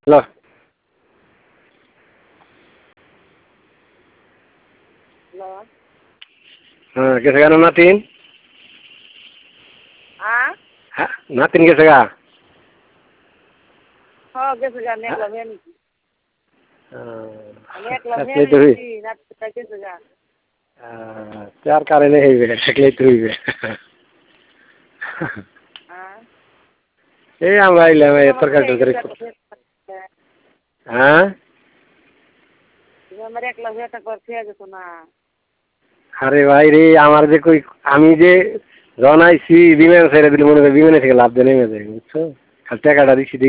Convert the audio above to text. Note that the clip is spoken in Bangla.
হ্যালো হ্যাঁ গেছে কেন নাতিন হ্যাঁ নাতিন গেছে গা চার কারণে হইবে থাকলেই তো হইবে এই আমরা আইলাম তরকারি টরকারি হ্যাঁ আরে ভাই রে আমার যে কই আমি যে যখন আইছি বিমান ছেড়ে দিলে মনে করি বিমানে থেকে লাভ দিয়ে নেমে যায় বুঝছো খালি টাকাটা দিচ্ছি